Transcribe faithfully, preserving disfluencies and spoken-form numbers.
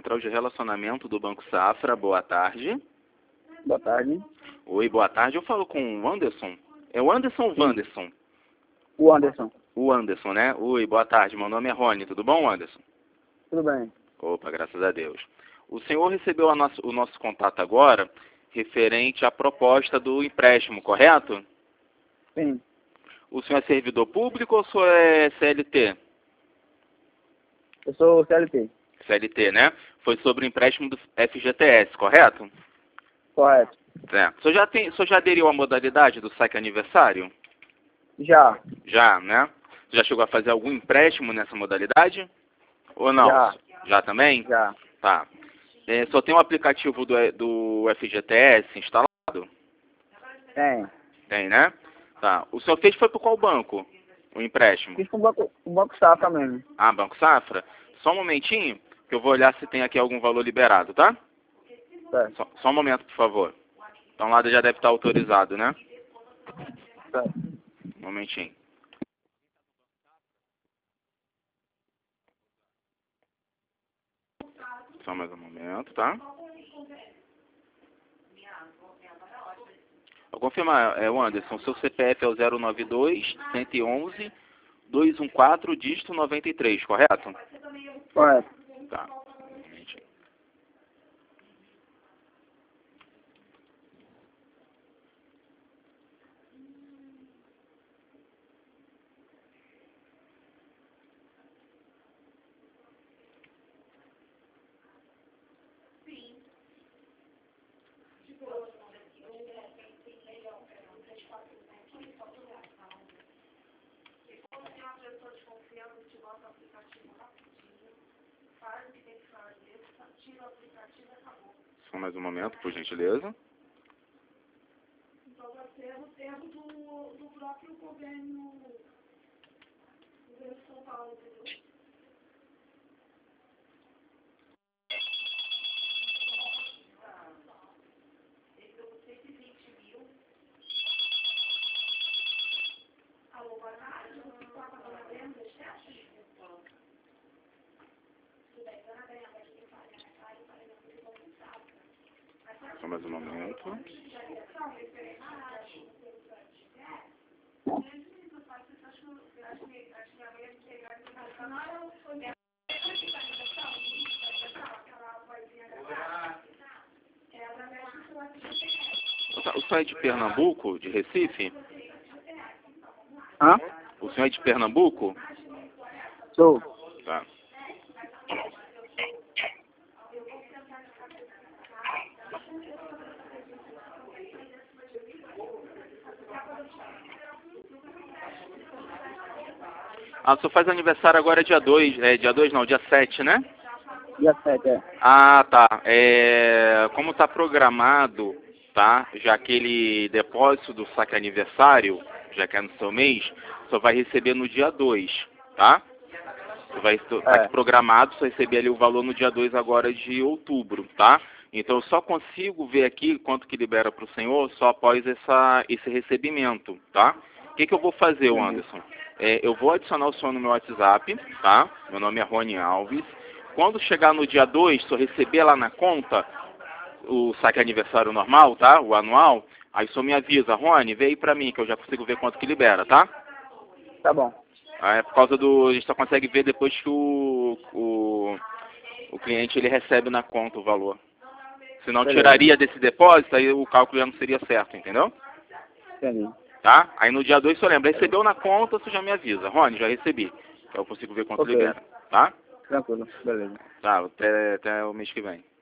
Central de Relacionamento do Banco Safra. Boa tarde. Boa tarde. Oi, boa tarde. Eu falo com o Anderson. É o Anderson ou o Wanderson? O Anderson. O Anderson, né? Oi, boa tarde. Meu nome é Rony. Tudo bom, Anderson? Tudo bem. Opa, graças a Deus. O senhor recebeu a nosso, o nosso contato agora referente à proposta do empréstimo, correto? Sim. O senhor é servidor público ou o senhor é C L T? Eu sou C L T. C L T, né? Foi sobre o empréstimo do F G T S, correto? Correto. É. O senhor já, tem, o senhor já aderiu à modalidade do saque aniversário? Já. Já, né? Já chegou a fazer algum empréstimo nessa modalidade? Ou não? Já. Já também? Já. Tá. É, só tem o aplicativo do, do F G T S instalado? Tem. Tem, né? Tá. O senhor fez foi por qual banco? O empréstimo? Fiz com o banco, com o banco Safra mesmo. Ah, Banco Safra? Só um momentinho, que eu vou olhar se tem aqui algum valor liberado, tá? Certo. Só, só um momento, por favor. Então, lá já deve estar autorizado, né? Certo. Um momentinho. Só mais um momento, tá? Vou confirmar, é o Anderson, seu C P F é o zero nove dois, cento e onze, duzentos e quatorze, dígito noventa e três, correto? Correto. Tá. Um momentinho. Só mais um momento, por gentileza. Então vai ser no termo do, do próprio governo, governo de São Paulo, entendeu? Ele deu cento e vinte mil. Alô, boa tarde. Você está pagando a venda das festas? Tudo bem, dona Bela, vai ter que pagar a casa e pagar a coisa compensada. Só mais um momento. O senhor é de Pernambuco, de Recife? Hã? O senhor é de Pernambuco? Sou. Tá. Ah, o senhor faz aniversário agora dia dois, é dia dois não, dia sete, né? Dia sete, é. Ah, tá. É, como está programado, tá? Já aquele depósito do saque aniversário, já que é no seu mês, só vai receber no dia dois, tá? Você vai estar tá aqui programado, só receber ali o valor no dia dois agora de outubro, tá? Então eu só consigo ver aqui quanto que libera para o senhor só após essa, esse recebimento, tá? O que, que eu vou fazer, Anderson? É, eu vou adicionar o senhor no meu WhatsApp, tá? Meu nome é Rony Alves. Quando chegar no dia dois, se eu receber lá na conta o saque aniversário normal, tá? O anual, aí o senhor me avisa, Rony, vê aí pra mim que eu já consigo ver quanto que libera, tá? Tá bom. Ah, é por causa do... A gente só consegue ver depois que o, o, o cliente ele recebe na conta o valor. Se não Beleza. tiraria desse depósito, aí o cálculo já não seria certo, entendeu? Entendi. Tá? Aí no dia dois, você lembra, recebeu na conta, você já me avisa. Rony, já recebi. Que eu consigo ver quanto Ok. libera, tá? Tranquilo. Beleza. Tá, até, até o mês que vem.